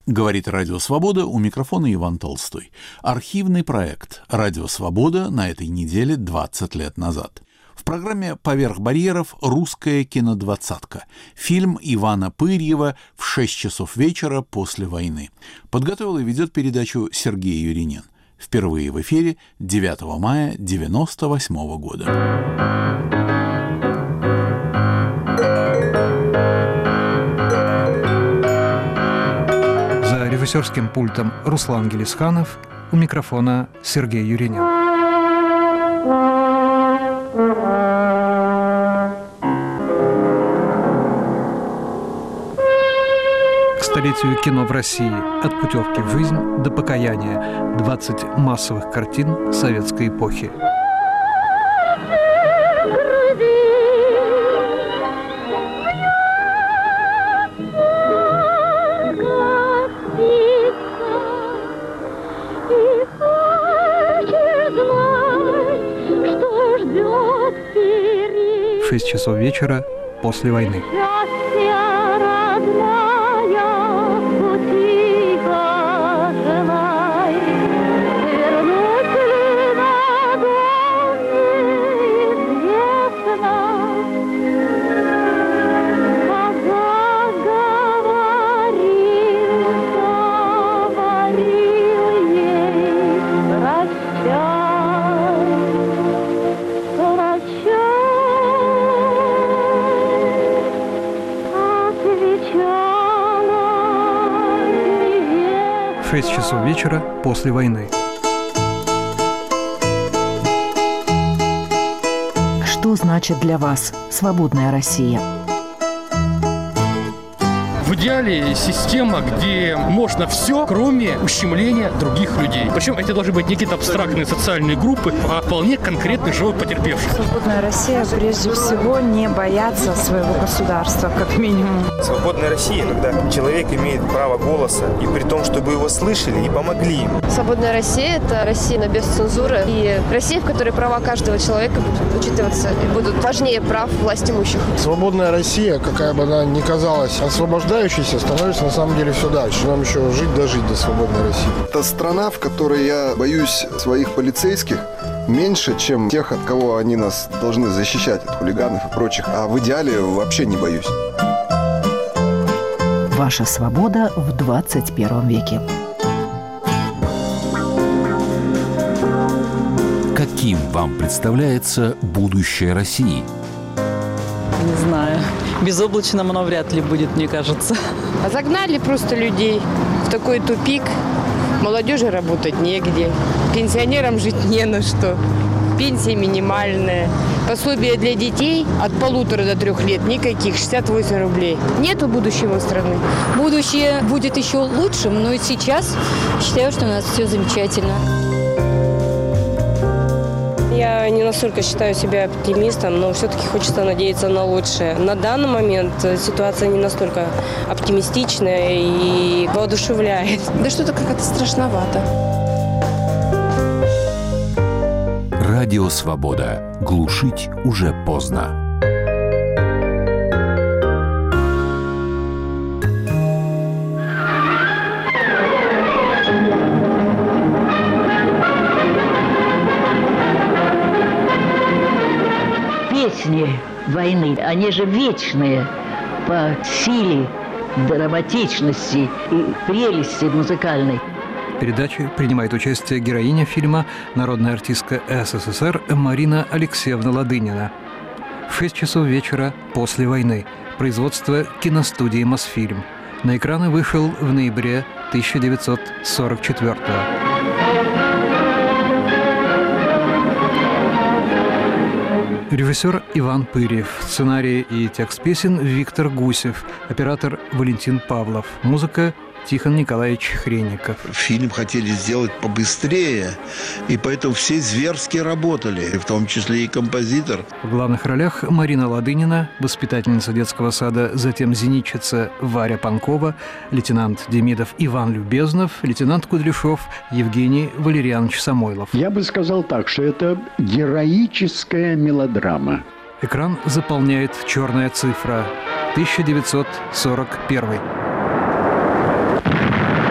Говорит «Радио Свобода», у микрофона Иван Толстой. Архивный проект «Радио Свобода» на этой неделе 20 лет назад. В программе «Поверх барьеров» русская кинодвадцатка. Фильм Ивана Пырьева в 6 часов вечера после войны. Подготовил и ведет передачу Сергей Юринин. Впервые в эфире 9 мая 1998 года. За режиссерским пультом Руслан Гелисханов, у микрофона Сергей Юринин. К столетию кино в России. От путевки в жизнь до покаяния. 20 массовых картин советской эпохи. В 6 часов вечера после войны. В 6 часов вечера после войны. Что значит для вас свободная Россия? В идеале система, где можно все, кроме ущемления других людей. Причем это должны быть не какие-то абстрактные социальные группы, а вполне конкретный живой потерпевший. Свободная Россия прежде всего не бояться своего государства, как минимум. Свободная Россия, когда человек имеет право голоса, и при том, чтобы его слышали и помогли ему. Свободная Россия – это Россия без цензуры и Россия, в которой права каждого человека будут учитываться и будут важнее прав власть имущих. Свободная Россия, какая бы она ни казалась освобождающейся, становится на самом деле все дальше. Нам еще жить дожить до свободной России. Это страна, в которой я боюсь своих полицейских меньше, чем тех, от кого они нас должны защищать, от хулиганов и прочих. А в идеале вообще не боюсь. Ваша свобода в 21 веке. Каким вам представляется будущее России? Не знаю. Безоблачным оно вряд ли будет, мне кажется. Загнали просто людей в такой тупик. Молодежи работать негде. Пенсионерам жить не на что. Пенсия минимальная. Пособие для детей от 1,5 до 3 лет никаких, 68 рублей. Нету будущего страны. Будущее будет еще лучшим, но и сейчас считаю, что у нас все замечательно. Я не настолько считаю себя оптимистом, но все-таки хочется надеяться на лучшее. На данный момент ситуация не настолько оптимистичная и воодушевляет. Да что-то как-то страшновато. Радио Свобода. Глушить уже поздно. Песни войны, они же вечные по силе, драматичности и прелести музыкальной. В передаче принимает участие героиня фильма, народная артистка СССР Марина Алексеевна Ладынина. В 6 часов вечера после войны. Производство киностудии «Мосфильм». На экраны вышел в ноябре 1944 года. Режиссер Иван Пырьев, сценарий и текст песен Виктор Гусев, оператор Валентин Павлов, музыка Тихон Николаевич Хренников. Фильм хотели сделать побыстрее, и поэтому все зверски работали, в том числе и композитор. В главных ролях Марина Ладынина, воспитательница детского сада, затем зенитчица Варя Панкова, лейтенант Демидов Иван Любезнов, лейтенант Кудряшов Евгений Валерьянович Самойлов. Я бы сказал так, что это героическая мелодрама. Экран заполняет черная цифра – 1941.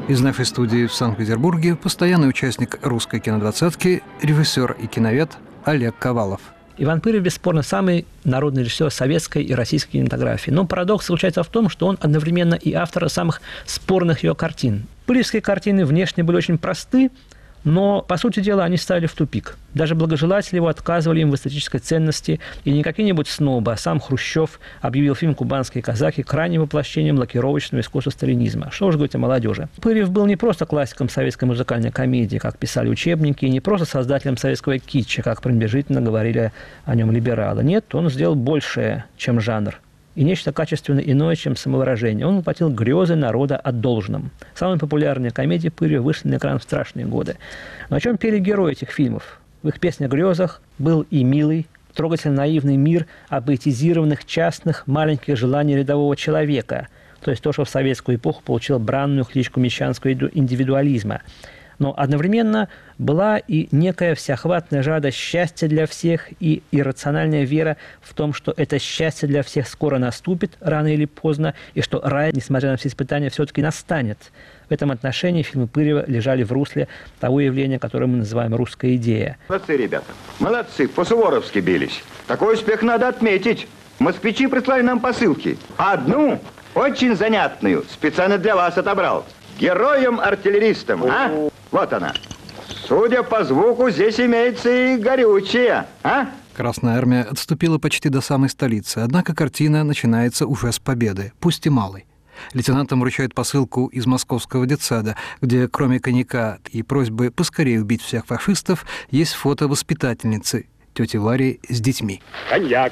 Из нашей студии в Санкт-Петербурге постоянный участник русской кинодвадцатки, режиссер и киновед Олег Ковалов. Иван Пырьев, бесспорно, самый народный режиссер советской и российской кинематографии. Но парадокс заключается в том, что он одновременно и автор самых спорных ее картин. Пырьевские картины внешне были очень просты, но, по сути дела, они ставили в тупик. Даже благожелатели его отказывали им в эстетической ценности, и не какие-нибудь снобы, а сам Хрущев объявил фильм «Кубанские казаки» крайним воплощением лакировочного искусства сталинизма. Что уж говорить о молодежи. Пырьев был не просто классиком советской музыкальной комедии, как писали учебники, и не просто создателем советского китча, как пренебрежительно говорили о нем либералы. Нет, он сделал большее, чем жанр. И нечто качественно иное, чем самовыражение. Он воплотил грезы народа о должном. Самые популярные комедии Пырьева вышли на экран в страшные годы. Но о чем пели герои этих фильмов? В их песнях «Грезах» был и милый, трогательно наивный мир абоэтизированных, частных, маленьких желаний рядового человека. То есть то, что в советскую эпоху получило бранную кличку мещанского индивидуализма. Но одновременно была и некая всеохватная жажда счастья для всех и иррациональная вера в том, что это счастье для всех скоро наступит, рано или поздно, и что рай, несмотря на все испытания, все-таки настанет. В этом отношении фильмы Пырьева лежали в русле того явления, которое мы называем «русская идея». Молодцы, ребята. Молодцы. По-суворовски бились. Такой успех надо отметить. Москвичи прислали нам посылки. Одну, очень занятную, специально для вас отобрал. Героям-артиллеристам, а? Вот она. Судя по звуку, здесь имеется и горючее, а? Красная армия отступила почти до самой столицы, однако картина начинается уже с победы, пусть и малой. Лейтенантам вручают посылку из московского детсада, где кроме коньяка и просьбы поскорее убить всех фашистов, есть фото воспитательницы, тети Вари с детьми. Коньяк.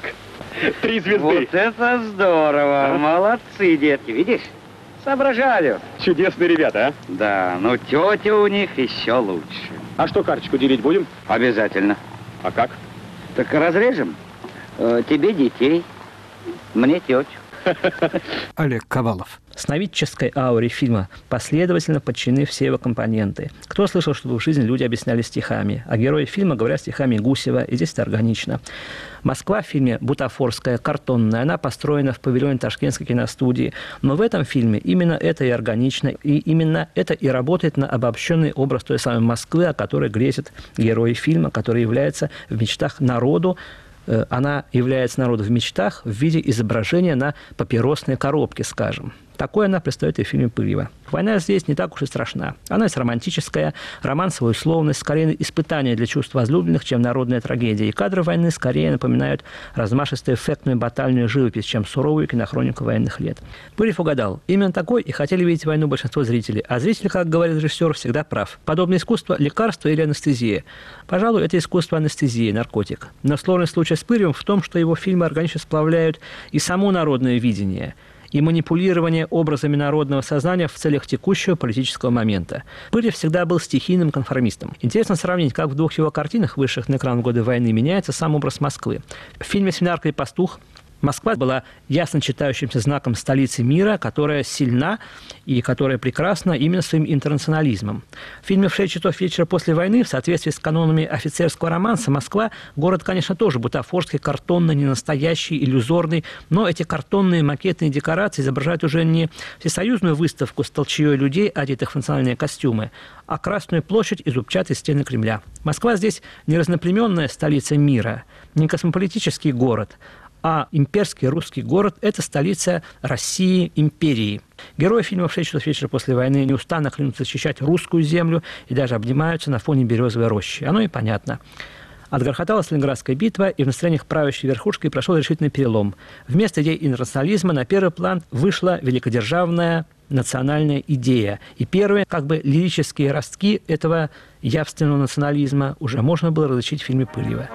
3 звезды. Вот это здорово. Молодцы, детки, видишь? Соображаю. Чудесные ребята, а? Да, но тетя у них еще лучше. А что, карточку делить будем? Обязательно. А как? Так разрежем. Тебе детей, мне тетю. Олег Ковалов. Сновидческой ауре фильма последовательно подчинены все его компоненты. Кто слышал, чтобы в жизни люди объясняли стихами? А герои фильма говорят стихами Гусева, и здесь это органично. Москва в фильме бутафорская, картонная, она построена в павильоне Ташкентской киностудии. Но в этом фильме именно это и органично, и именно это и работает на обобщенный образ той самой Москвы, о которой грезят герои фильма, который является в мечтах народу. Она является народу в мечтах в виде изображения на папиросной коробке, скажем. Такое она предстает и в фильме Пырьева. Война здесь не так уж и страшна. Она есть романтическая, романсовая условность, скорее испытание для чувств возлюбленных, чем народная трагедия. И кадры войны скорее напоминают размашистую эффектную батальную живопись, чем суровую кинохронику военных лет. Пырьев угадал. Именно такой и хотели видеть войну большинство зрителей. А зритель, как говорит режиссер, всегда прав. Подобное искусство – лекарство или анестезия. Пожалуй, это искусство анестезии, наркотик. Но сложный случай с Пырьевым в том, что его фильмы органично сплавляют и само народное видение – и манипулирование образами народного сознания в целях текущего политического момента. Пырьев всегда был стихийным конформистом. Интересно сравнить, как в 2 его картинах, вышедших на экран в годы войны, меняется сам образ Москвы. В фильме «Свинарка и пастух» Москва была ясно читающимся знаком столицы мира, которая сильна и которая прекрасна именно своим интернационализмом. В фильме «В 6 часов вечера после войны» в соответствии с канонами офицерского романса Москва – город, конечно, тоже бутафорский, картонный, не настоящий, иллюзорный, но эти картонные макетные декорации изображают уже не всесоюзную выставку с толчеей людей, одетых в национальные костюмы, а Красную площадь и зубчатые стены Кремля. Москва здесь не разноплеменная столица мира, не космополитический город, а имперский русский город – это столица России, империи. Герои фильма «В 6 часов вечера после войны» неустанно клянутся защищать русскую землю и даже обнимаются на фоне березовой рощи. Оно и понятно. Отгрохотала Сталинградская битва, и в настроениях правящей верхушкой прошел решительный перелом. Вместо идей интернационализма на первый план вышла великодержавная национальная идея. И первые, как бы, лирические ростки этого явственного национализма уже можно было различить в фильме Пырьева.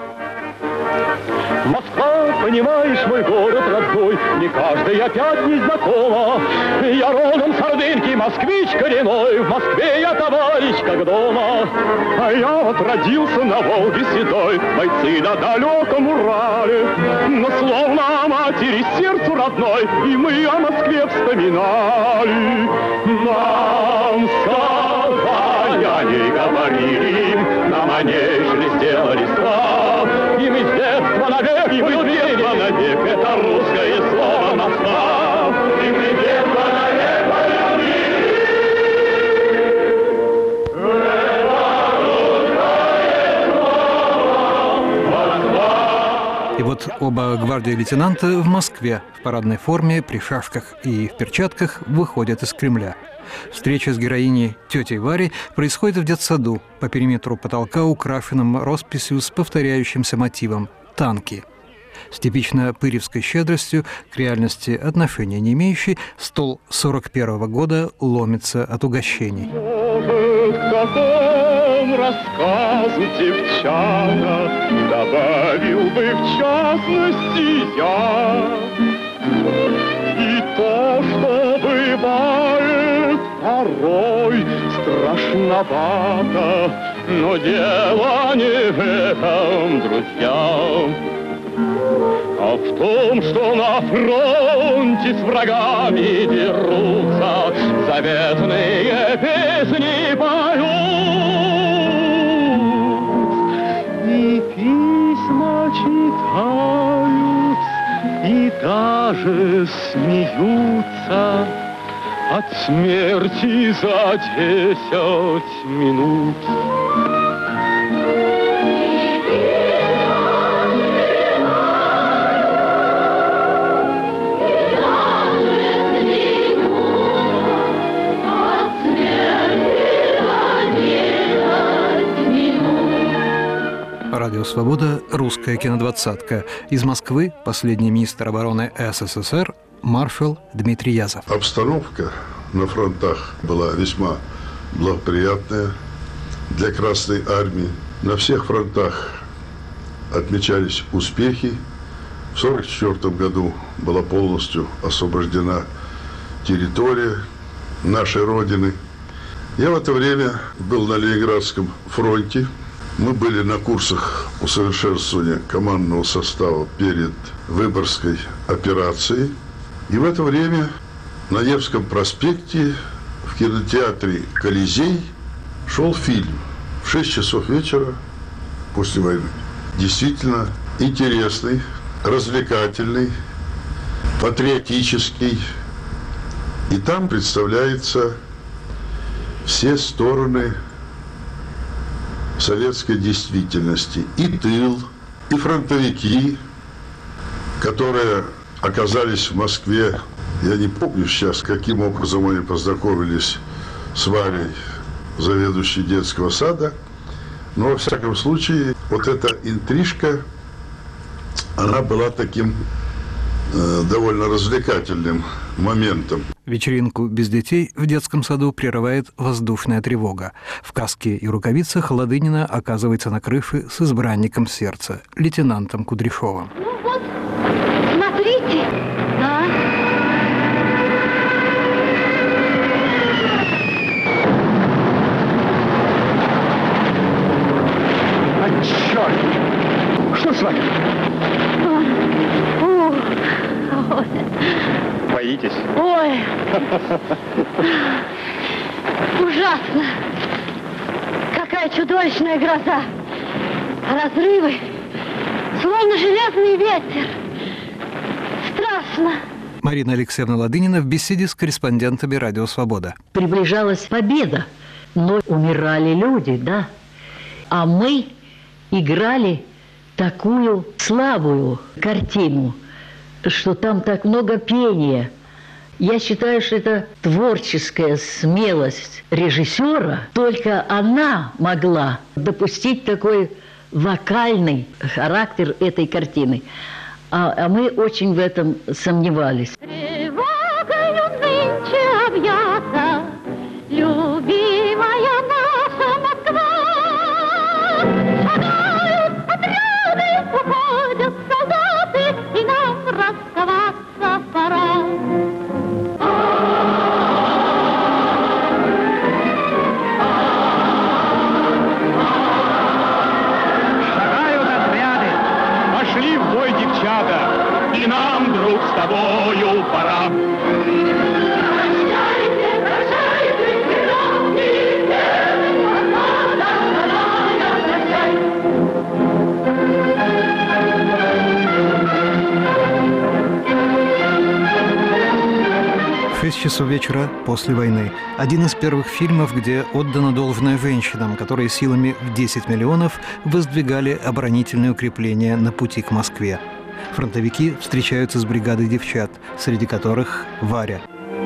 Москва, понимаешь, мой город родной, не каждый опять не знакома. Я родом с Ордынки, москвич коренной, в Москве я товарищ как дома. А я вот родился на Волге седой, бойцы на далеком Урале. Но словно о матери сердцу родной, и мы о Москве вспоминали. Нам сказали, они говорили, нам о ней же сделали слав. И мы с детства навек, и мы с детства навек, это русское слово Москва. И мы с детства навек полюбили. Оба гвардии-лейтенанта в Москве в парадной форме, при шашках и в перчатках выходят из Кремля. Встреча с героиней тетей Варей происходит в детсаду, по периметру потолка украшенным росписью с повторяющимся мотивом «Танки». С типично пыревской щедростью, к реальности отношения не имеющей, стол 41-го года ломится от угощений. Рассказу девчата добавил бы в частности я. И то, что бывает порой страшновато, но дело не в этом, друзья, а в том, что на фронте с врагами дерутся, заветные песни поют. И письма читают, и даже смеются от смерти за 10 минут. Радио «Свобода», русская кинодвадцатка. Из Москвы последний министр обороны СССР маршал Дмитрий Язов. Обстановка на фронтах была весьма благоприятная для Красной Армии. На всех фронтах отмечались успехи. В 1944 году была полностью освобождена территория нашей Родины. Я в это время был на Ленинградском фронте. Мы были на курсах усовершенствования командного состава перед Выборгской операцией. И в это время на Невском проспекте в кинотеатре «Колизей» шел фильм в 6 часов вечера после войны. Действительно интересный, развлекательный, патриотический. И там представляются все стороны советской действительности. И тыл, и фронтовики, которые оказались в Москве. Я не помню сейчас, каким образом они познакомились с Варей, заведующей детского сада. Но, во всяком случае, вот эта интрижка, она была таким довольно развлекательным моментом. Вечеринку без детей в детском саду прерывает воздушная тревога. В каске и рукавицах Ладынина оказывается на крыше с избранником сердца, лейтенантом Кудряшовым. Ну вот, смотрите, да. А черт! Что с вами? Боитесь? Ой, ужасно. Какая чудовищная гроза. Разрывы, словно железный ветер. Страшно. Марина Алексеевна Ладынина в беседе с корреспондентами «Радио Свобода». Приближалась победа, но умирали люди, да. А мы играли такую слабую картину, что там так много пения. Я считаю, что это творческая смелость режиссера. Только она могла допустить такой вокальный характер этой картины. А мы очень в этом сомневались. Тревогою нынче объята, любимая наша Москва. Шагают отряды, уходят солдаты, и нам расставаться пора. Шагают отряды, пошли в бой девчата, и нам, друг, с тобою пора. В 6 часов вечера после войны. Один из первых фильмов, где отдано должное женщинам, которые силами в 10 миллионов воздвигали оборонительные укрепления на пути к Москве. фронтовики встречаются с бригадой девчат, среди которых Варя.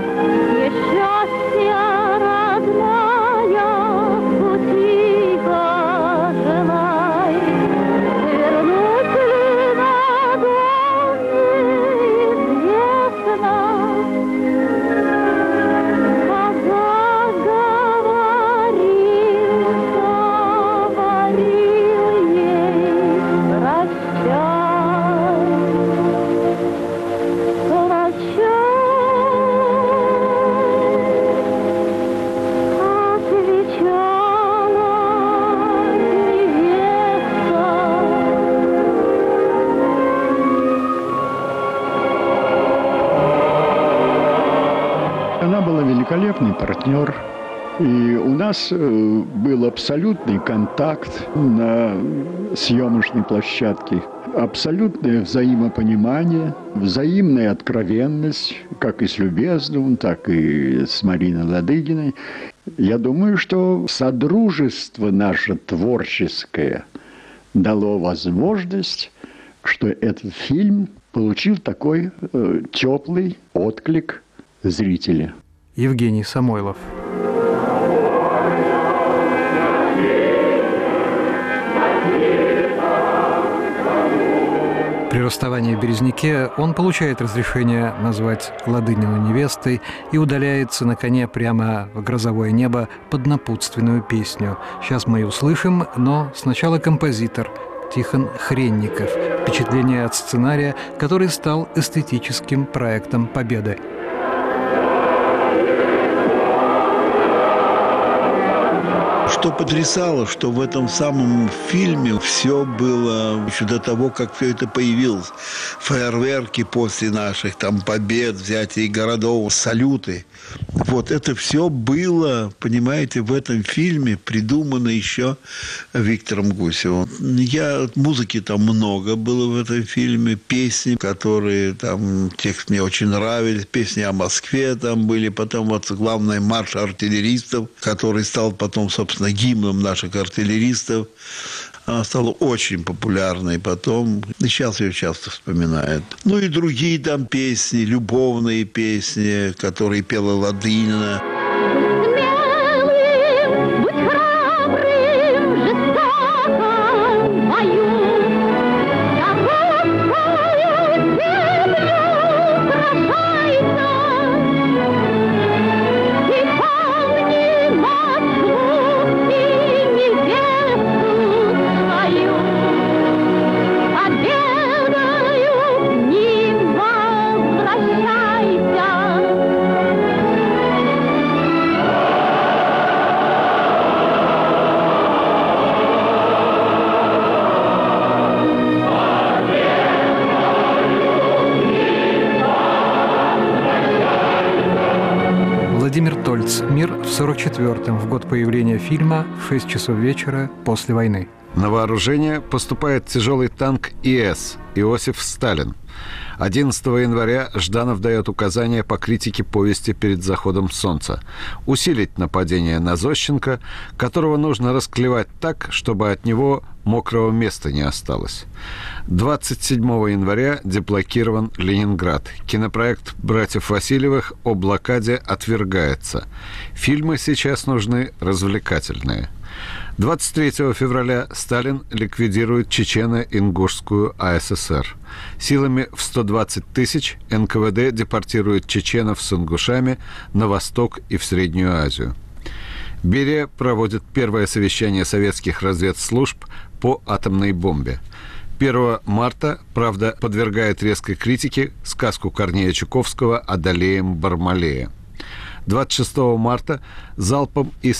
Она была великолепный партнер. И у нас был абсолютный контакт на съемочной площадке. Абсолютное взаимопонимание, взаимная откровенность, как и с Любезным, так и с Мариной Ладыгиной. Я думаю, что содружество наше творческое дало возможность, что этот фильм получил такой теплый отклик зрителя. Евгений Самойлов. При расставании в Березняке он получает разрешение назвать Ладынину невестой и удаляется на коне прямо в грозовое небо под напутственную песню. Сейчас мы ее услышим, но сначала композитор Тихон Хренников. Впечатление от сценария, который стал эстетическим проектом «Победы». Что потрясало, что в этом самом фильме все было еще до того, как все это появилось. Фейерверки после наших там побед, взятия городов, салюты. Вот это все было, понимаете, в этом фильме придумано еще Виктором Гусевым. Музыки там много было в этом фильме, песни, которые там, текст мне очень нравились, песни о Москве там были, потом вот главный марш артиллеристов, который стал потом, собственно, гимном наших артиллеристов. Она стала очень популярной потом. И сейчас ее часто вспоминают. Ну и другие там песни, любовные песни, которые пела Ладынина. Владимир Тольц. Мир в 44-м, в год появления фильма, в 6 часов вечера после войны. На вооружение поступает тяжелый танк ИС «Иосиф Сталин». 11 января Жданов дает указание по критике повести «Перед заходом солнца» усилить нападение на Зощенко, которого нужно расклевать так, чтобы от него мокрого места не осталось. 27 января деблокирован Ленинград. Кинопроект братьев Васильевых о блокаде отвергается. Фильмы сейчас нужны развлекательные. 23 февраля Сталин ликвидирует Чечено-Ингушскую АССР. Силами в 120 тысяч НКВД депортирует чеченов с ингушами на восток и в Среднюю Азию. Берия проводит первое совещание советских разведслужб по атомной бомбе. 1 марта «Правда» подвергает резкой критике сказку Корнея Чуковского «Одолеем Бармалея». 26 марта залпом из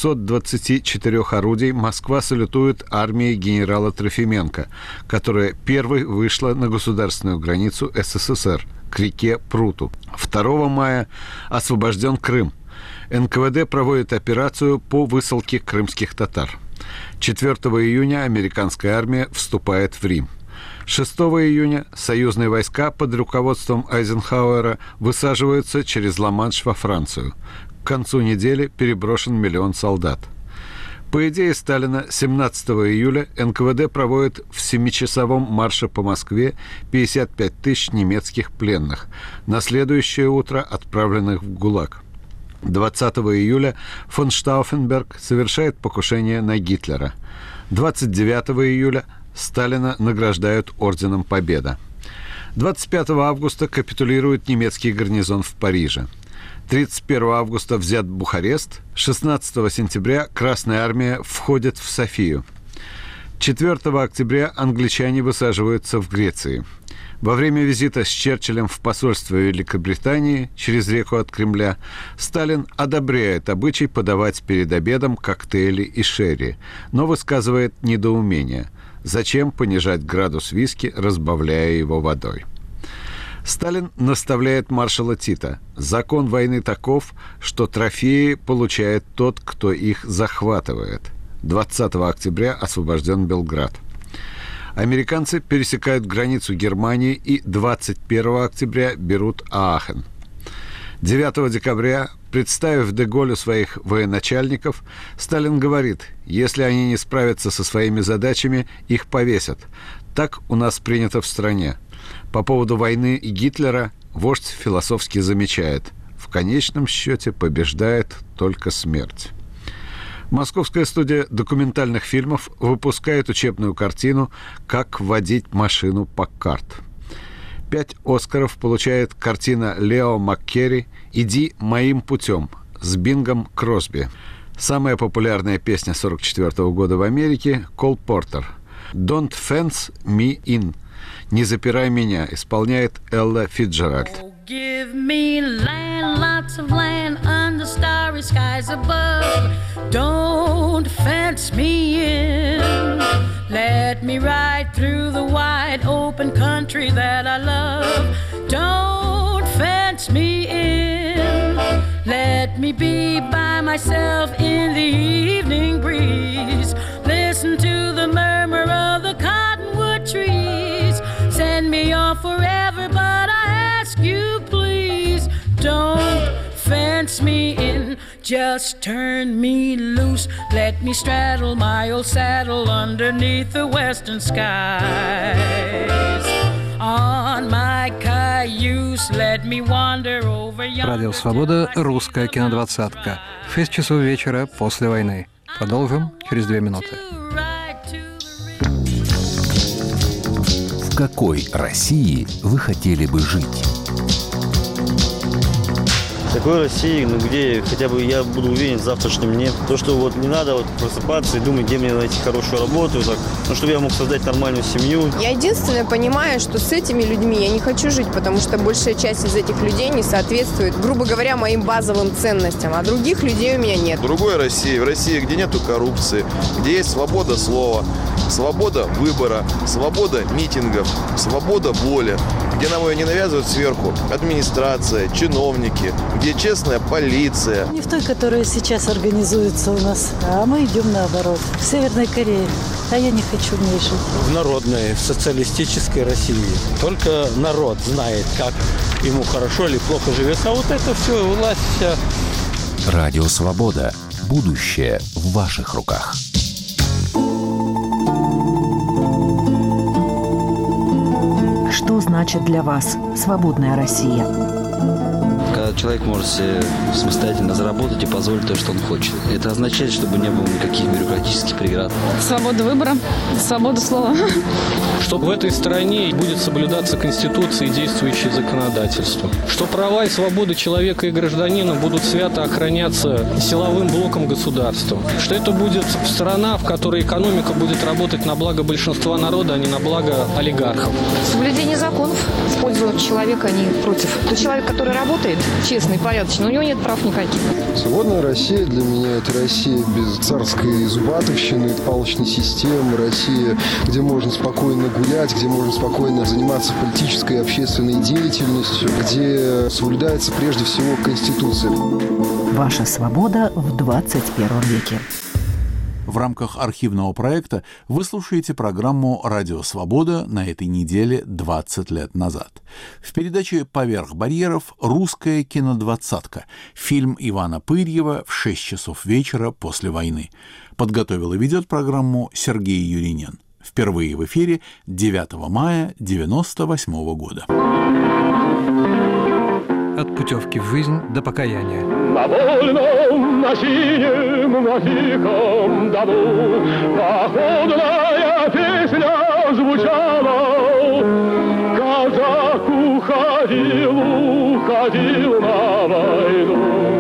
324 орудий Москва салютует армией генерала Трофименко, которая первой вышла на государственную границу СССР к реке Пруту. 2 мая освобожден Крым. НКВД проводит операцию по высылке крымских татар. 4 июня американская армия вступает в Рим. 6 июня союзные войска под руководством Айзенхауэра высаживаются через Ла-Манш во Францию. К концу недели переброшен 1 000 000 солдат. По идее Сталина, 17 июля НКВД проводит в 7-часовом марше по Москве 55 тысяч немецких пленных, на следующее утро отправленных в ГУЛАГ. 20 июля фон Штауфенберг совершает покушение на Гитлера. 29 июля Сталина награждают орденом Победа. 25 августа капитулирует немецкий гарнизон в Париже. 31 августа взят Бухарест. 16 сентября Красная армия входит в Софию. 4 октября англичане высаживаются в Греции. Во время визита с Черчиллем в посольство Великобритании через реку от Кремля Сталин одобряет обычай подавать перед обедом коктейли и шерри, но высказывает недоумение. Зачем понижать градус виски, разбавляя его водой? Сталин наставляет маршала Тита. Закон войны таков, что трофеи получает тот, кто их захватывает. 20 октября освобожден Белград. Американцы пересекают границу Германии и 21 октября берут Аахен. 9 декабря, представив де Голлю своих военачальников, Сталин говорит, если они не справятся со своими задачами, их повесят. Так у нас принято в стране. По поводу войны и Гитлера вождь философски замечает, в конечном счете побеждает только смерть. Московская студия документальных фильмов выпускает учебную картину «Как водить машину Паккарт». 5 «Оскаров» получает картина Лео Маккерри «Иди моим путем» с Бингом Кросби. Самая популярная песня 1944 года в Америке – Кол Портер. «Don't fence me in» – «Не запирай меня» исполняет Элла Фицджеральд. Give me land, lots of land under starry skies above. Don't fence me in. Let me ride through the wide open country that I love. Don't fence me in. Let me be by myself in the evening breeze. Listen to the murmur of the cottonwood trees. Send me off forever, but I ask you, please, don't fence me in. Just turn me loose. Let me straddle my old saddle underneath the western skies. On my cayuse, let me wander over yonder. Радио «Свобода», русская кинодвадцатка. 6 часов вечера после войны. Продолжим через 2 минуты. В какой России вы хотели бы жить? В такой России, где хотя бы я буду уверен в завтрашнем дне. То, что вот не надо вот просыпаться и думать, где мне найти хорошую работу, так, чтобы я мог создать нормальную семью. Я единственное понимаю, что с этими людьми я не хочу жить, потому что большая часть из этих людей не соответствует, грубо говоря, моим базовым ценностям, а других людей у меня нет. В другой России, в России, где нету коррупции, где есть свобода слова, свобода выбора, свобода митингов, свобода воли, где нам ее не навязывают сверху администрация, чиновники, где честная полиция. Не в той, которая сейчас организуется у нас, а мы идем наоборот. В Северной Корее. А я не хочу в ней жить. В народной, в социалистической России. Только народ знает, как ему хорошо или плохо живется. А вот это все, власть вся. Радио «Свобода». Будущее в ваших руках. Что значит для вас свободная Россия? Когда человек может себе самостоятельно заработать и позволить то, что он хочет. Это означает, чтобы не было никаких бюрократических преград. Свобода выбора, свобода слова. Что в этой стране будет соблюдаться Конституция и действующее законодательство. Что права и свободы человека и гражданина будут свято охраняться силовым блоком государства. Что это будет страна, в которой экономика будет работать на благо большинства народа, а не на благо олигархов. Соблюдение законов в пользу человека, а не против. Тот человек, который работает, честный, порядочный, у него нет прав никаких. Свободная Россия для меня – это Россия без царской зубатовщины, палочной системы, Россия, где можно спокойно гулять, где можно спокойно заниматься политической и общественной деятельностью, где соблюдается прежде всего Конституция. Ваша свобода в 21 веке. В рамках архивного проекта вы слушаете программу «Радио Свобода» на этой неделе 20 лет назад. В передаче «Поверх барьеров» русская кинодвадцатка. Фильм Ивана Пырьева в 6 часов вечера после войны. Подготовил и ведет программу Сергей Юринин. Впервые в эфире 9 мая 1998 года. От путевки в жизнь до покаяния. На вольном, на синем, на тихом дону походная песня звучала. Казак уходил на войну,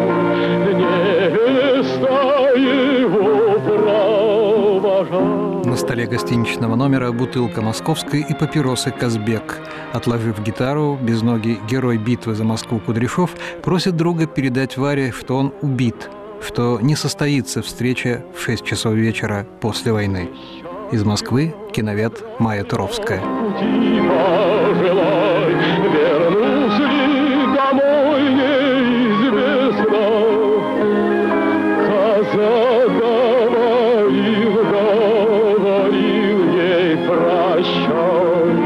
невеста его провожала. На столе гостиничного номера бутылка московской и папиросы «Казбек». Отложив гитару, безногий герой битвы за Москву Кудряшов просит друга передать Варе, что он убит, что не состоится встреча в 6 часов вечера после войны. Из Москвы киновед Майя Туровская. Вернулся ли домой, неизвестно. Казак говорил ей прощай.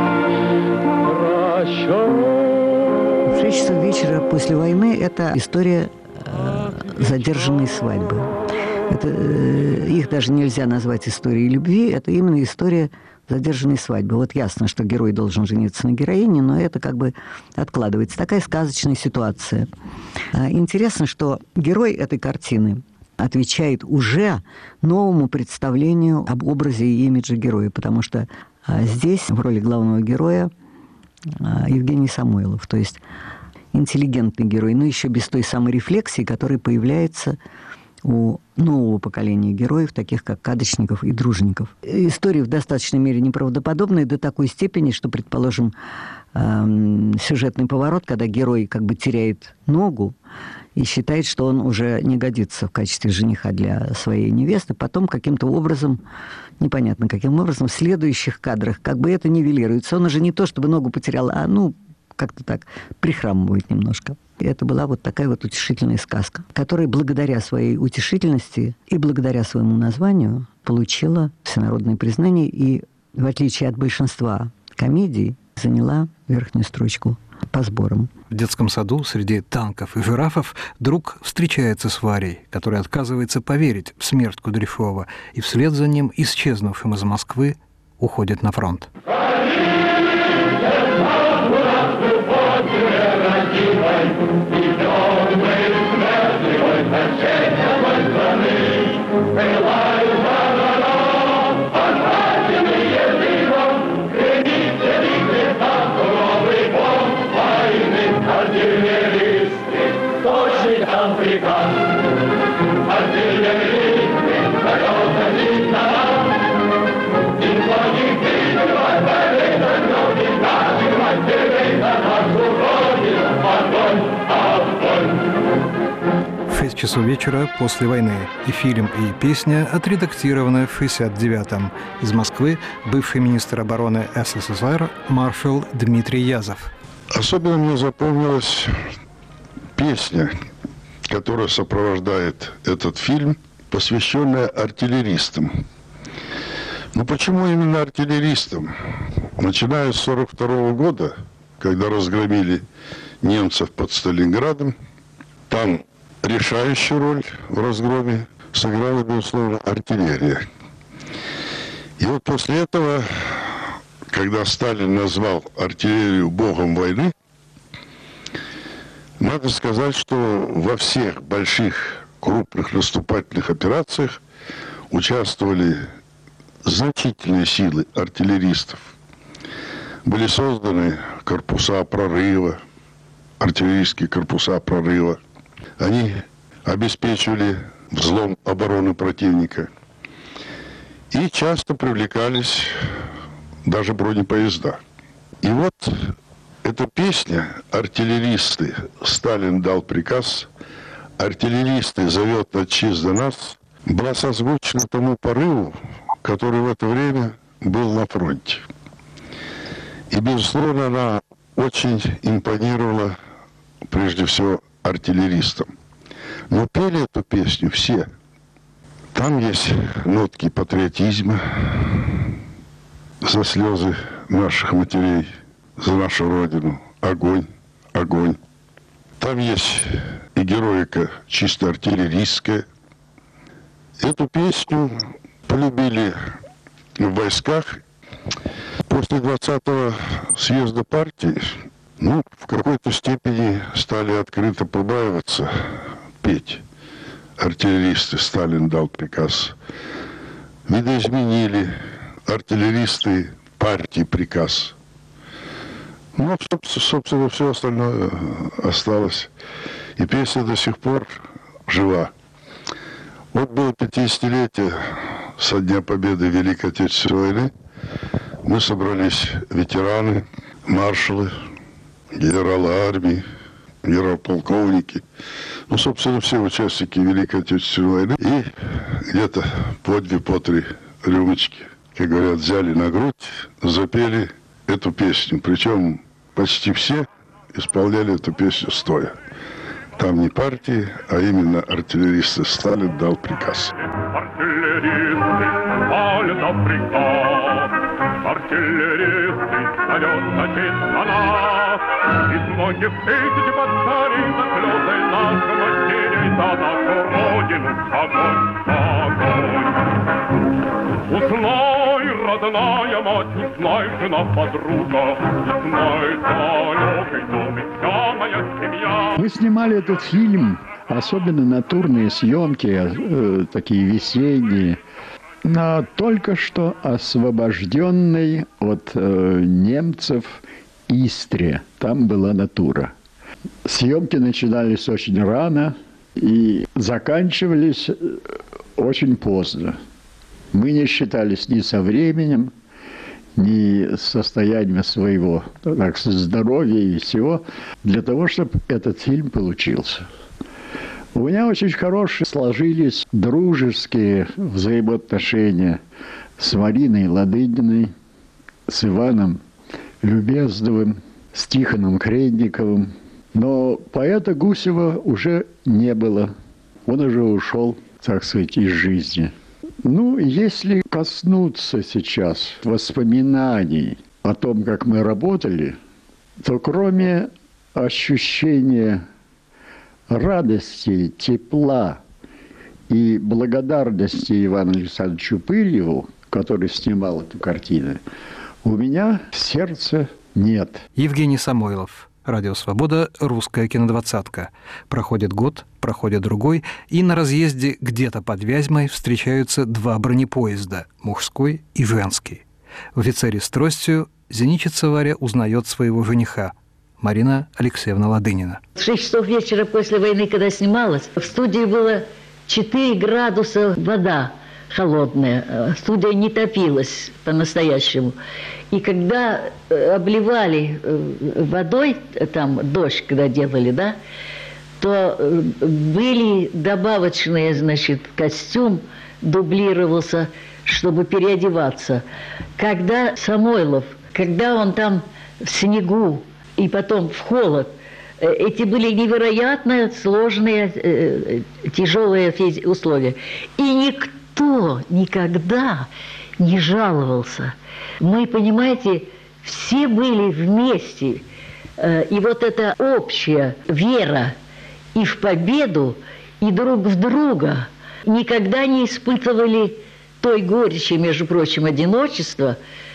В 6 часов вечера после войны – это история задержанной свадьбы. Их даже нельзя назвать историей любви, это именно история задержанной свадьбы. Вот ясно, что герой должен жениться на героине, но это как бы откладывается. Такая сказочная ситуация. Интересно, что герой этой картины отвечает уже новому представлению об образе и имидже героя, потому что здесь в роли главного героя Евгений Самойлов, то есть интеллигентный герой, но еще без той самой рефлексии, которая появляется у нового поколения героев, таких как Кадочников и Дружинников. История в достаточной мере неправдоподобная до такой степени, что, предположим, сюжетный поворот, когда герой как бы теряет ногу и считает, что он уже не годится в качестве жениха для своей невесты, потом каким-то образом, непонятно каким образом, в следующих кадрах как бы это нивелируется. Он уже не то, чтобы ногу потерял, а как-то так прихрамывает немножко. И это была вот такая вот утешительная сказка, которая благодаря своей утешительности и благодаря своему названию получила всенародное признание и, в отличие от большинства комедий, заняла верхнюю строчку по сборам. В детском саду среди танков и жирафов друг встречается с Варей, которая отказывается поверить в смерть Кудряшова, и вслед за ним, исчезнувшим из Москвы, уходит на фронт. В 6 часов вечера после войны. И фильм, и песня отредактированы в 1969-м. Из Москвы бывший министр обороны СССР маршал Дмитрий Язов. Особенно мне запомнилась песня, которая сопровождает этот фильм, посвященная артиллеристам. Но почему именно артиллеристам? Начиная с 1942 года, когда разгромили немцев под Сталинградом, там решающую роль в разгроме сыграла, безусловно, артиллерия. И вот после этого, когда Сталин назвал артиллерию богом войны, надо сказать, что во всех больших крупных наступательных операциях участвовали значительные силы артиллеристов. Были созданы корпуса прорыва, артиллерийские корпуса прорыва. Они обеспечивали взлом обороны противника. И часто привлекались даже бронепоезда. И вот эта песня «Артиллеристы», Сталин дал приказ, «Артиллеристы зовет отчизна нас», была созвучна тому порыву, который в это время был на фронте. И, безусловно, она очень импонировала, прежде всего, артиллеристам. Но пели эту песню все. Там есть нотки патриотизма, за слезы наших матерей, за нашу Родину. Огонь, огонь. Там есть и героика чисто артиллерийская. Эту песню полюбили в войсках. После 20-го съезда партии, в какой-то степени стали открыто побаиваться петь. Артиллеристы, Сталин дал приказ. Видоизменили артиллеристы партии приказ. Собственно, все остальное осталось. И песня до сих пор жива. Вот было 50-летие со Дня Победы в Великой Отечественной войны. Мы собрались ветераны, маршалы, генералы армии, генерал-полковники. Собственно, все участники Великой Отечественной войны. И где-то по 2-3 рюмочки, как говорят, взяли на грудь, запели эту песню. Причем почти все исполняли эту песню стоя. Там не партии, а именно артиллеристы. Сталин дал приказ. Артиллеристы, зовется честь она. Из многих тысяч батарей за слезы наших матерей, за нашу Родину огонь, огонь. Узнай, родная мать, узнай, жена, подруга, узнай, далекой доме вся моя семья. Мы снимали этот фильм, особенно натурные съемки, такие весенние, на только что освобожденной от немцев Истре. Там была натура. Съемки начинались очень рано и заканчивались очень поздно. Мы не считались ни со временем, ни с состоянием своего здоровья и всего, для того, чтобы этот фильм получился. У меня очень хорошие сложились дружеские взаимоотношения с Мариной Ладыниной, с Иваном Любездовым, с Тихоном Кренниковым. Но поэта Гусева уже не было. Он уже ушел, так сказать, из жизни. Если коснуться сейчас воспоминаний о том, как мы работали, то кроме ощущения радости, тепла и благодарности Ивану Александровичу Пырьеву, который снимал эту картину, у меня сердца нет. Евгений Самойлов. Радио «Свобода», русская кинодвадцатка. Проходит год, проходит другой, и на разъезде где-то под Вязьмой встречаются два бронепоезда – мужской и женский. В «Офицере с тростью» зенитчица Варя узнает своего жениха – Марина Алексеевна Ладынина. В 6 часов вечера после войны, когда снималась, в студии было 4 градуса вода холодная. Студия не топилась по-настоящему. И когда обливали водой, там дождь, когда делали, то были добавочные, костюм дублировался, чтобы переодеваться. Когда Самойлов, когда он там в снегу, и потом в холод. Эти были невероятно сложные, тяжелые условия. И никто никогда не жаловался. Мы, понимаете, все были вместе. И вот эта общая вера и в победу, и друг в друга. Никогда не испытывали той горечи, между прочим, одиночества,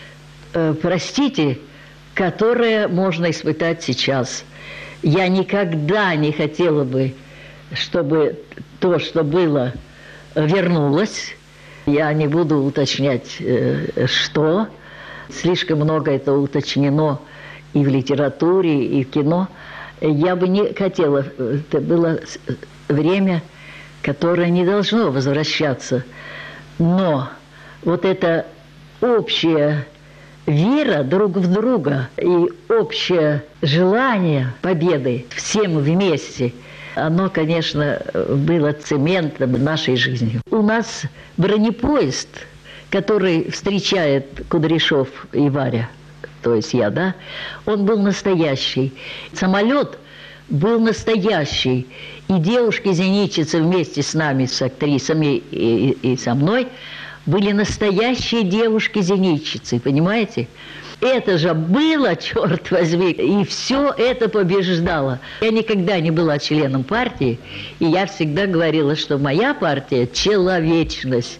которое можно испытать сейчас. Я никогда не хотела бы, чтобы то, что было, вернулось. Я не буду уточнять, что. Слишком много это уточнено и в литературе, и в кино. Я бы не хотела. Это было время, которое не должно возвращаться. Но вот это общее вера друг в друга и общее желание победы всем вместе, оно, конечно, было цементом нашей жизни. У нас бронепоезд, который встречает Кудряшов и Варя, то есть я, он был настоящий. Самолет был настоящий. И девушки-зенитчицы вместе с нами, с актрисами и со мной, были настоящие девушки-зенитчицы, понимаете? Это же было, черт возьми, и все это побеждало. Я никогда не была членом партии, и я всегда говорила, что моя партия – человечность.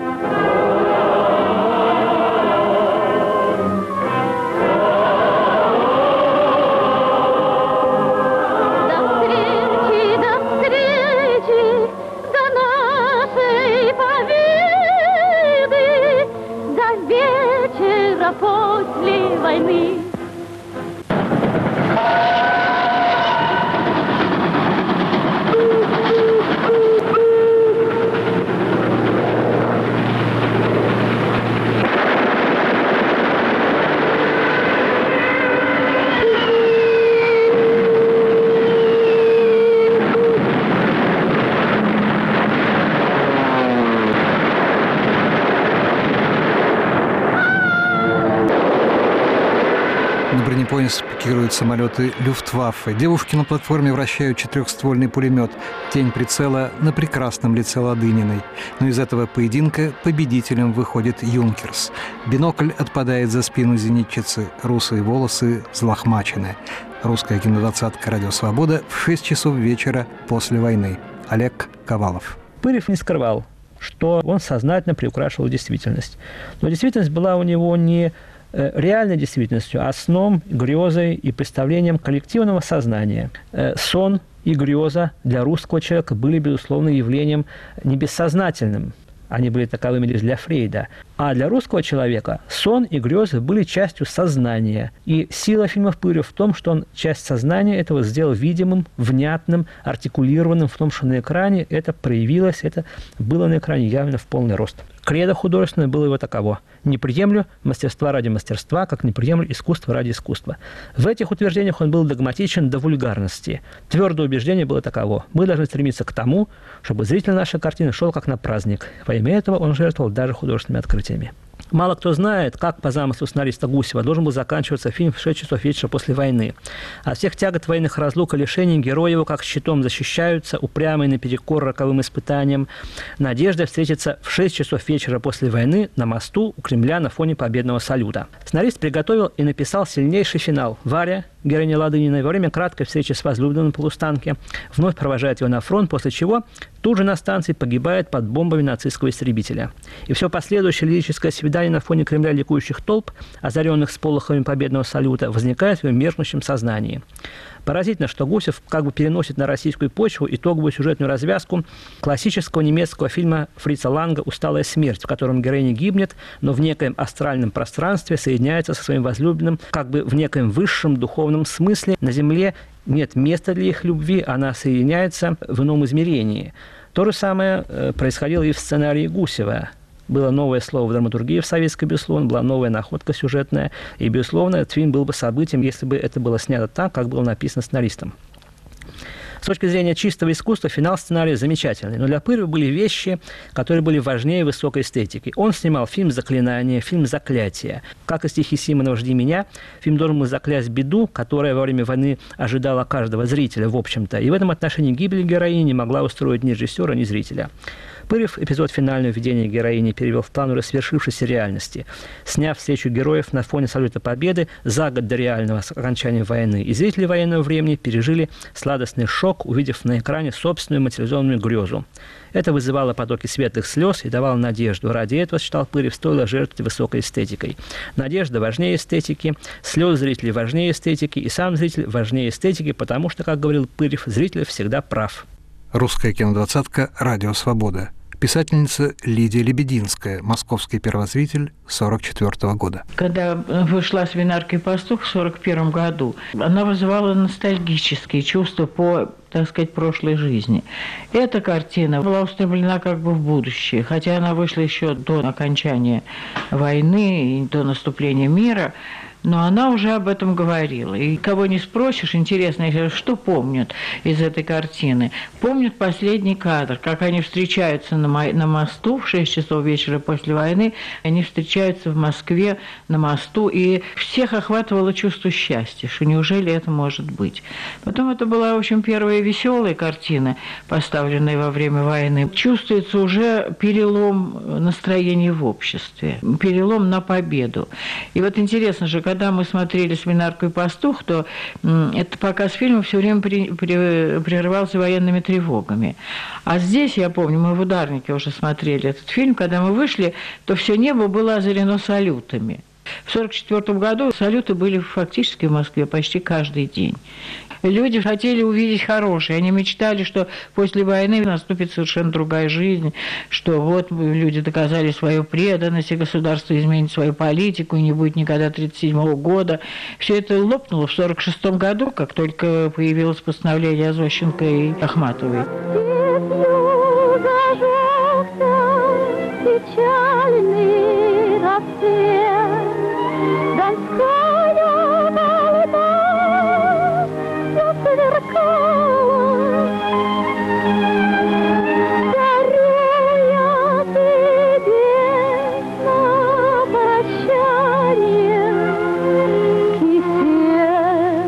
После войны. Бронепоезд пикируют самолеты Люфтваффе. Девушки на платформе вращают четырехствольный пулемет. Тень прицела на прекрасном лице Ладыниной. Но из этого поединка победителем выходит Юнкерс. Бинокль отпадает за спину зенитчицы. Русые волосы взлохмачены. Русская кинодвадцатка «Радио Свобода» в 6 часов вечера после войны. Олег Ковалов. Пырев не скрывал, что он сознательно приукрашивал действительность. Но действительность была у него не реальной действительностью, а сном, грезой и представлением коллективного сознания. Сон и греза для русского человека были, безусловно, явлением не бессознательным. Они были таковыми лишь для Фрейда. А для русского человека сон и грезы были частью сознания. И сила фильма «Пырев» в том, что он часть сознания этого сделал видимым, внятным, артикулированным, в том, что на экране это проявилось, это было на экране явно в полный рост. Кредо художественное было его таково. Не приемлю мастерства ради мастерства, как не приемлю искусство ради искусства. В этих утверждениях он был догматичен до вульгарности. Твердое убеждение было таково. Мы должны стремиться к тому, чтобы зритель нашей картины шел как на праздник. Во имя этого он жертвовал даже художественными открытиями. Мало кто знает, как по замыслу сценариста Гусева должен был заканчиваться фильм в 6 часов вечера после войны. От всех тягот военных разлук и лишений герои его как щитом защищаются, упрямые наперекор роковым испытаниям. Надежда встретится в 6 часов вечера после войны на мосту у Кремля на фоне победного салюта. Сценарист приготовил и написал сильнейший финал. Варя, героиня Ладыниной, во время краткой встречи с возлюбленным на полустанке вновь провожает его на фронт, после чего тут же на станции погибает под бомбами нацистского истребителя. И все последующее лирическое свидание на фоне Кремля ликующих толп, озаренных сполохами победного салюта, возникает в его меркнущем сознании. Поразительно, что Гусев как бы переносит на российскую почву итоговую сюжетную развязку классического немецкого фильма Фрица Ланга «Усталая смерть», в котором героиня гибнет, но в некоем астральном пространстве соединяется со своим возлюбленным, как бы в некоем высшем духовном смысле. На земле нет места для их любви, она соединяется в ином измерении. То же самое происходило и в сценарии Гусева. Было новое слово в драматургии в советской, безусловно, была новая находка сюжетная. И, безусловно, этот фильм был бы событием, если бы это было снято так, как было написано сценаристом. С точки зрения чистого искусства, финал сценария замечательный. Но для Пырева были вещи, которые были важнее высокой эстетики. Он снимал фильм «Заклинание», фильм «Заклятие». Как и стихи Симонова «Жди меня», фильм должен был заклясть беду, которая во время войны ожидала каждого зрителя, в общем-то. И в этом отношении гибель героини не могла устроить ни режиссера, ни зрителя. Пырев эпизод финального введения героини перевел в план уже свершившейся реальности, сняв встречу героев на фоне салюта Победы за год до реального окончания войны. И зрители военного времени пережили сладостный шок, увидев на экране собственную материализованную грезу. Это вызывало потоки светлых слез и давало надежду. Ради этого, считал Пырев, стоило жертвовать высокой эстетикой. Надежда важнее эстетики, слезы зрителей важнее эстетики, и сам зритель важнее эстетики, потому что, как говорил Пырев, зритель всегда прав. Русская кинодвадцатка «Радио Свобода». Писательница Лидия Лебединская, московский первозритель 1944 года. Когда вышла «Свинарка и пастух» в 1941 году, она вызывала ностальгические чувства по, так сказать, прошлой жизни. Эта картина была устремлена как бы в будущее, хотя она вышла еще до окончания войны и до наступления мира. но она уже об этом говорила. И кого не спросишь, интересно, что помнят из этой картины. Помнят последний кадр, как они встречаются на мосту в 6 часов вечера после войны. Они встречаются в Москве на мосту, и всех охватывало чувство счастья, что неужели это может быть. Потом это была, в общем, первая веселая картина, поставленная во время войны. Чувствуется уже перелом настроений в обществе, перелом на победу. И вот интересно же, когда мы смотрели «Свинарку и пастух», то этот показ фильма все время прерывался военными тревогами. А здесь, я помню, мы в «Ударнике» уже смотрели этот фильм, когда мы вышли, то все небо было озарено салютами. В 1944 году салюты были фактически в Москве почти каждый день. Люди хотели увидеть хорошее. Они мечтали, что после войны наступит совершенно другая жизнь, что вот люди доказали свою преданность, и государство изменит свою политику, и не будет никогда 1937 года. Все это лопнуло в 1946 году, как только появилось постановление Зощенко и Ахматовой. Печальный рассвет, Донская волна засверкала, даруя тебе на прощание кисет,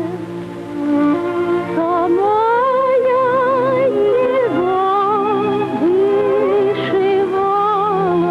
самая его вышивала.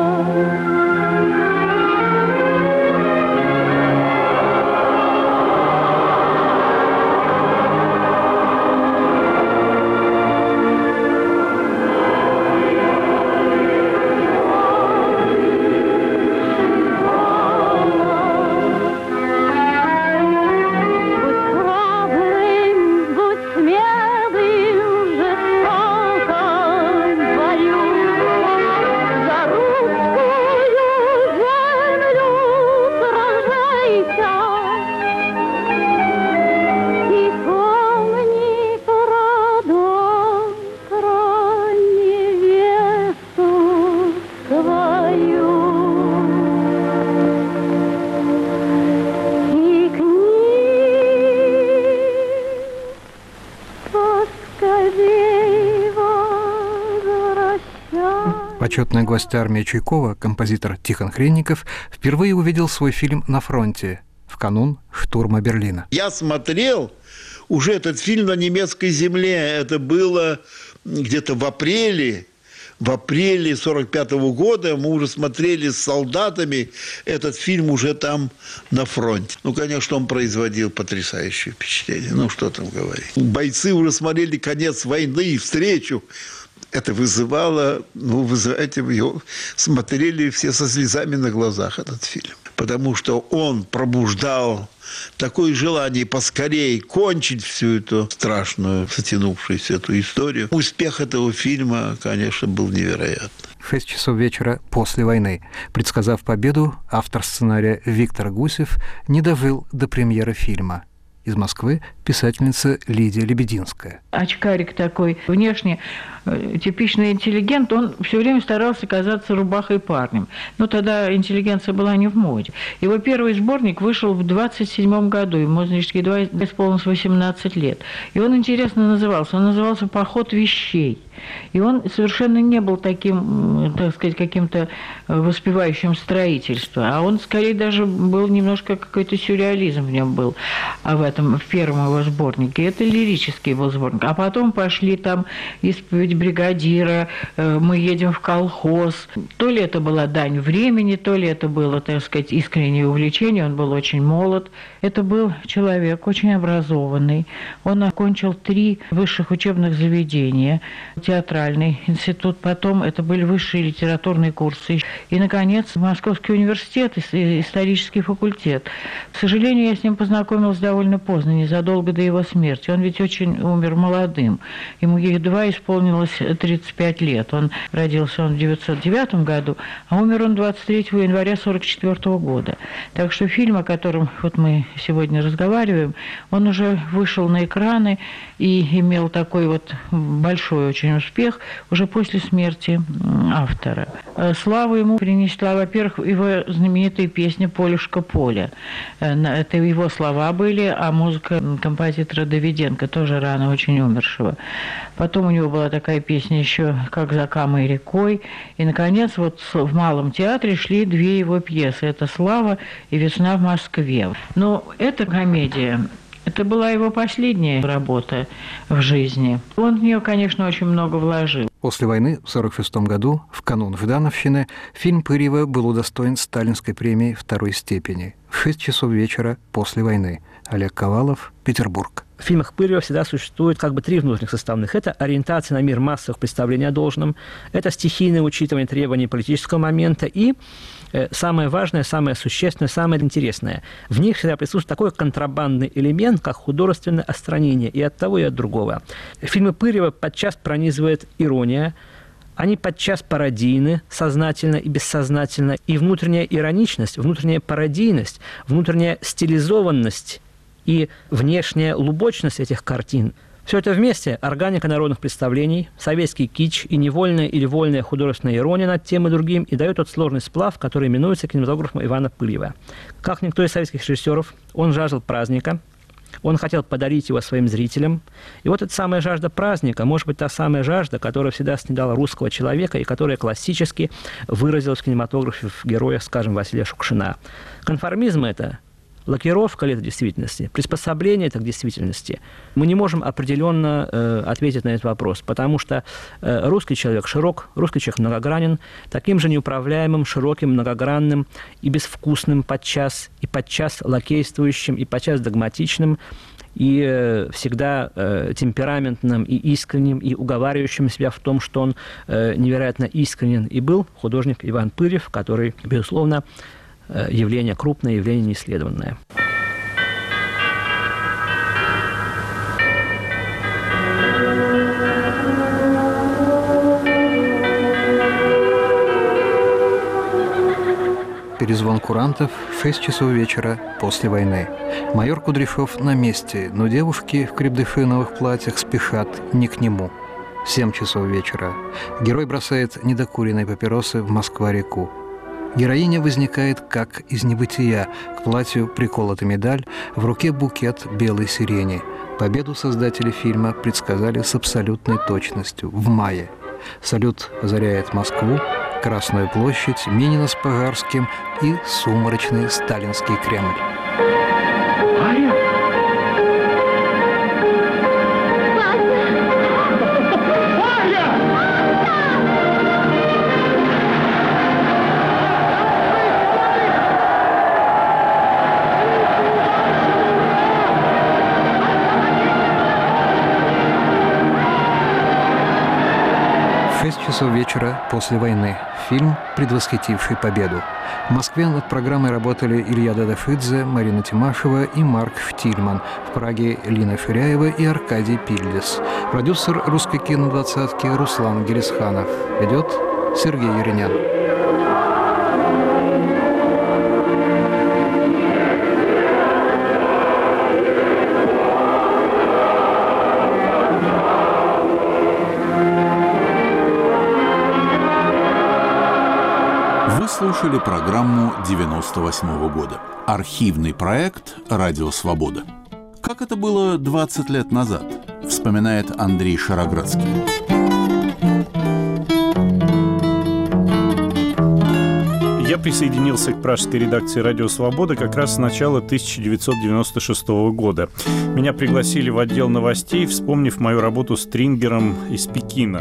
Почетный гость армии Чуйкова, композитор Тихон Хренников, впервые увидел свой фильм «На фронте» в канун штурма Берлина. Я смотрел уже этот фильм на немецкой земле. Это было где-то в апреле 1945 года. Мы уже смотрели с солдатами этот фильм уже там на фронте. Ну, конечно, он производил потрясающее впечатление. Ну, что там говорить. Бойцы уже смотрели конец войны и встречу. Это вызывало, смотрели все со слезами на глазах этот фильм. Потому что он пробуждал такое желание поскорее кончить всю эту страшную, затянувшуюся эту историю. Успех этого фильма, конечно, был невероятный. 6 часов вечера после войны. Предсказав победу, автор сценария Виктор Гусев не дожил до премьеры фильма. Из Москвы писательница Лидия Лебединская. Очкарик такой, внешне типичный интеллигент, он все время старался казаться рубахой парнем. Но тогда интеллигенция была не в моде. Его первый сборник вышел в 1927 году, ему, значит, едва исполнилось 18 лет. И он интересно назывался. Он назывался «Поход вещей». И он совершенно не был таким, так сказать, каким-то воспевающим строительство, а он скорее даже был немножко какой-то сюрреализм в нем был, в первом его сборнике. Это лирический был сборник. А потом пошли там «Исповедь бригадира», «Мы едем в колхоз». То ли это была дань времени, то ли это было, так сказать, искреннее увлечение. Он был очень молод. Это был человек очень образованный. Он окончил 3 высших учебных заведения. Театральный институт, потом это были высшие литературные курсы. И, наконец, Московский университет, исторический факультет. К сожалению, я с ним познакомилась довольно поздно, незадолго до его смерти. Он ведь очень умер молодым. Ему едва исполнилось 35 лет. Он родился в 1909 году, а умер он 23 января 1944 года. Так что фильм, о котором вот мы сегодня разговариваем, он уже вышел на экраны и имел такой вот большой очень успех уже после смерти автора. Славу ему принесла, во-первых, его знаменитая песня «Полюшка поля». Это его слова были, а музыка композитора Давиденко, тоже рано очень умершего. Потом у него была такая песня еще «Как за Камой рекой». И, наконец, вот в Малом театре шли две его пьесы. Это «Слава» и «Весна в Москве». Но эта комедия... Это была его последняя работа в жизни. Он в нее, конечно, очень много вложил. После войны в 1946 году, в канун Ждановщины, фильм Пырьева был удостоен Сталинской премии второй степени. В 6 часов вечера после войны. Олег Ковалов, Петербург. В фильмах Пырьева всегда существует как бы три внутренних составных. Это ориентация на мир массовых представлений о должном, это стихийное учитывание требований политического момента и самое важное, самое существенное, самое интересное. В них всегда присутствует такой контрабандный элемент, как художественное отстранение и от того, и от другого. Фильмы Пырьева подчас пронизывает ирония, они подчас пародийны, сознательно и бессознательно, и внутренняя ироничность, внутренняя пародийность, внутренняя стилизованность и внешняя лубочность этих картин. Все это вместе – органика народных представлений, советский кич и невольная или вольная художественная ирония над тем и другим, и дает тот сложный сплав, который именуется кинематографом Ивана Пырьева. Как никто из советских режиссеров, он жаждал праздника, он хотел подарить его своим зрителям. И вот эта самая жажда праздника, может быть, та самая жажда, которая всегда снедала русского человека и которая классически выразилась в кинематографе в героях, скажем, Василия Шукшина. Конформизм – это лакировка ли это действительности, приспособление это к действительности. Мы не можем определенно ответить на этот вопрос, потому что русский человек широк, русский человек многогранен, таким же неуправляемым, широким, многогранным и безвкусным подчас, и подчас лакействующим, и подчас догматичным, и всегда темпераментным, и искренним, и уговаривающим себя в том, что он невероятно искренен. И был художник Иван Пырьев, который, безусловно, явление крупное, явление неисследованное. Перезвон курантов в 6 часов вечера после войны. Майор Кудряшов на месте, но девушки в крепдышиновых платьях спешат не к нему. 7 часов вечера. Герой бросает недокуренные папиросы в Москва-реку. Героиня возникает как из небытия. К платью приколота медаль, в руке букет белой сирени. Победу создатели фильма предсказали с абсолютной точностью в мае. Салют озаряет Москву, Красную площадь, Минина с Пожарским и сумрачный сталинский Кремль. Часов вечера после войны. Фильм, предвосхитивший победу. В Москве над программой работали Илья Дадафидзе, Марина Тимашева и Марк Штильман. В Праге Лина Ширяева и Аркадий Пильдес. Продюсер русской кинодвадцатки Руслан Гересханов. Ведет Сергей Еренян. Слушали программу 98-го года. Архивный проект «Радио Свобода». Как это было 20 лет назад, вспоминает Андрей Шароградский. Я присоединился к пражской редакции «Радио Свобода» как раз с начала 1996 года. Меня пригласили в отдел новостей, вспомнив мою работу с Стрингером из Пекина.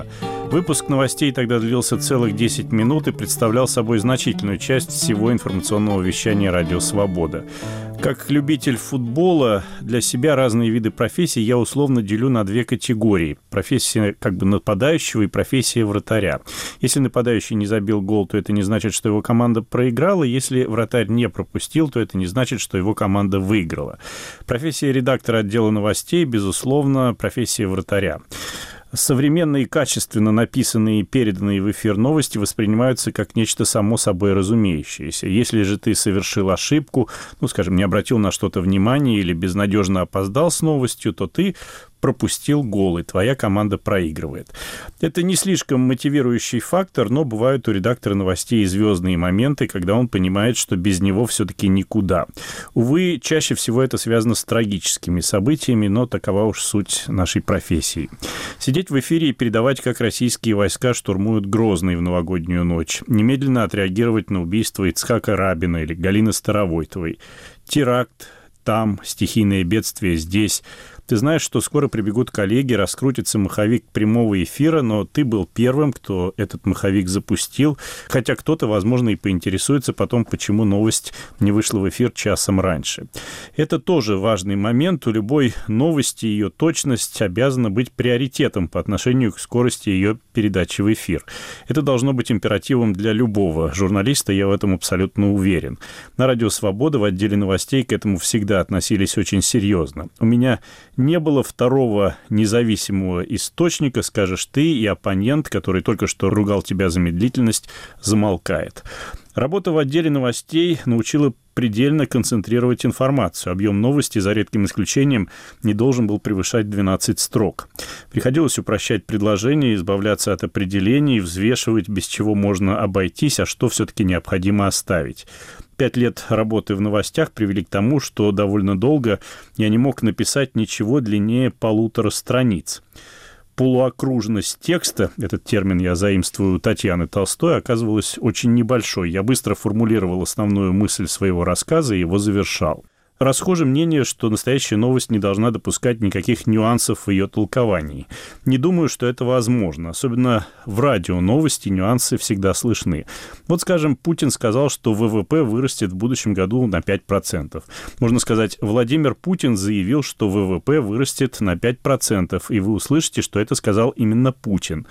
Выпуск новостей тогда длился целых 10 минут и представлял собой значительную часть всего информационного вещания «Радио Свобода». Как любитель футбола, для себя разные виды профессий я условно делю на две категории. Профессия как бы нападающего и профессия вратаря. Если нападающий не забил гол, то это не значит, что его команда проиграла. Если вратарь не пропустил, то это не значит, что его команда выиграла. Профессия редактора отдела новостей, безусловно, профессия вратаря. Современные, качественно написанные и переданные в эфир новости воспринимаются как нечто само собой разумеющееся. Если же ты совершил ошибку, скажем, не обратил на что-то внимания или безнадежно опоздал с новостью, то ты пропустил гол, и твоя команда проигрывает. Это не слишком мотивирующий фактор, но бывают у редактора новостей и звездные моменты, когда он понимает, что без него все-таки никуда. Увы, чаще всего это связано с трагическими событиями, но такова уж суть нашей профессии. Сидеть в эфире и передавать, как российские войска штурмуют Грозный в новогоднюю ночь. Немедленно отреагировать на убийство Ицхака Рабина или Галины Старовойтовой. Теракт там, стихийное бедствие здесь. Ты знаешь, что скоро прибегут коллеги, раскрутится маховик прямого эфира, но ты был первым, кто этот маховик запустил, хотя кто-то, возможно, и поинтересуется потом, почему новость не вышла в эфир часом раньше. Это тоже важный момент. У любой новости ее точность обязана быть приоритетом по отношению к скорости ее передачи в эфир. Это должно быть императивом для любого журналиста, я в этом абсолютно уверен. На «Радио Свобода» в отделе новостей к этому всегда относились очень серьезно. У меня не было второго независимого источника, скажешь ты, и оппонент, который только что ругал тебя за медлительность, замолкает. Работа в отделе новостей научила предельно концентрировать информацию. Объем новости, за редким исключением, не должен был превышать 12 строк. Приходилось упрощать предложения, избавляться от определений, взвешивать, без чего можно обойтись, а что все-таки необходимо оставить. 5 лет работы в новостях привели к тому, что довольно долго я не мог написать ничего длиннее 1,5 страниц. Полуокружность текста, этот термин я заимствую у Татьяны Толстой, оказывалась очень небольшой. Я быстро формулировал основную мысль своего рассказа и его завершал. Расхоже мнение, что настоящая новость не должна допускать никаких нюансов в ее толковании. Не думаю, что это возможно. Особенно в радио новости нюансы всегда слышны. Вот, скажем, Путин сказал, что ВВП вырастет в будущем году на 5%. Можно сказать, Владимир Путин заявил, что ВВП вырастет на 5%, и вы услышите, что это сказал именно Путин.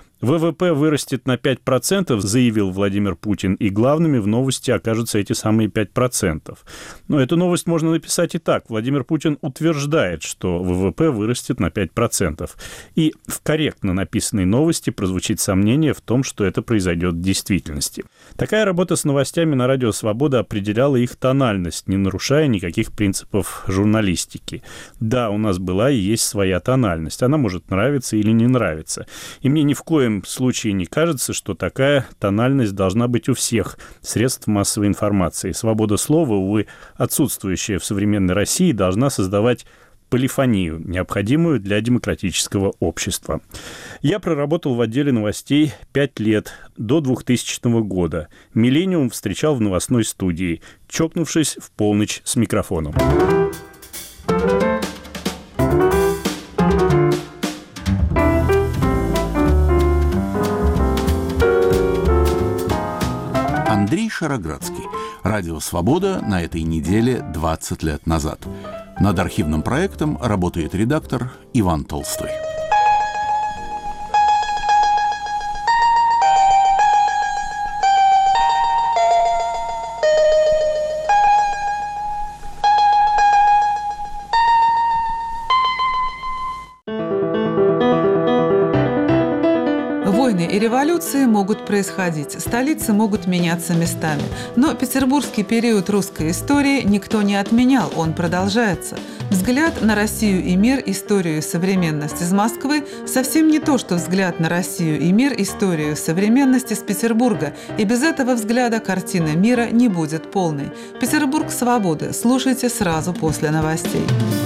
ВВП вырастет на 5%, заявил Владимир Путин, и главными в новости окажутся эти самые 5%. Но эту новость можно написать и так. Владимир Путин утверждает, что ВВП вырастет на 5%. И в корректно написанной новости прозвучит сомнение в том, что это произойдет в действительности. Такая работа с новостями на «Радио Свобода» определяла их тональность, не нарушая никаких принципов журналистики. Да, у нас была и есть своя тональность. Она может нравиться или не нравиться. И мне ни в коем случае не кажется, что такая тональность должна быть у всех средств массовой информации. Свобода слова, увы, отсутствующая в современной России, должна создавать полифонию, необходимую для демократического общества. Я проработал в отделе новостей 5 лет, до 2000 года. «Миллениум» встречал в новостной студии, чокнувшись в полночь с микрофоном. Андрей Шароградский. «Радио Свобода» на этой неделе 20 лет назад. Над архивным проектом работает редактор Иван Толстой. Войны и революции могут происходить, столицы могут меняться местами. Но петербургский период русской истории никто не отменял, он продолжается. Взгляд на Россию и мир, историю и современность из Москвы совсем не то, что взгляд на Россию и мир, историю и современность из Петербурга. И без этого взгляда картина мира не будет полной. Петербург свободы. Слушайте сразу после новостей.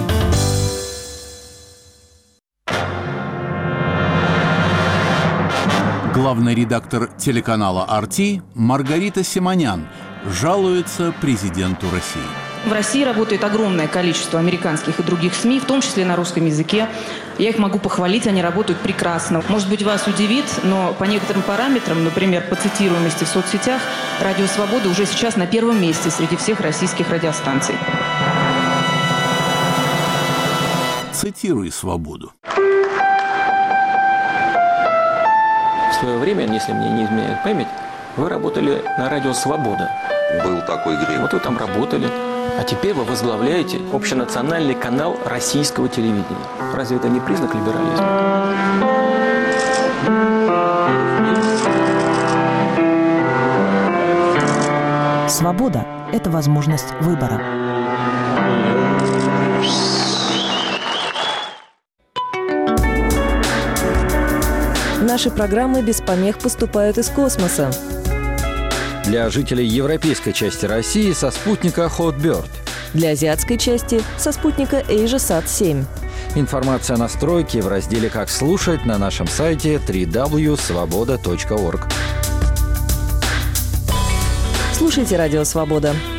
Главный редактор телеканала «RT» Маргарита Симонян жалуется президенту России. В России работает огромное количество американских и других СМИ, в том числе на русском языке. Я их могу похвалить, они работают прекрасно. Может быть, вас удивит, но по некоторым параметрам, например, по цитируемости в соцсетях, «Радио Свобода» уже сейчас на первом месте среди всех российских радиостанций. Цитируй «Свободу». В свое время, если мне не изменяет память, вы работали на радио «Свобода». Был такой грех. Вот вы там работали. А теперь вы возглавляете общенациональный канал российского телевидения. Разве это не признак либерализма? Свобода – это возможность выбора. Наши программы без помех поступают из космоса. Для жителей европейской части России со спутника Hotbird. Для азиатской части со спутника AsiaSat-7. Информация о настройке в разделе «Как слушать» на нашем сайте www.svoboda.org. Слушайте «Радио Свобода».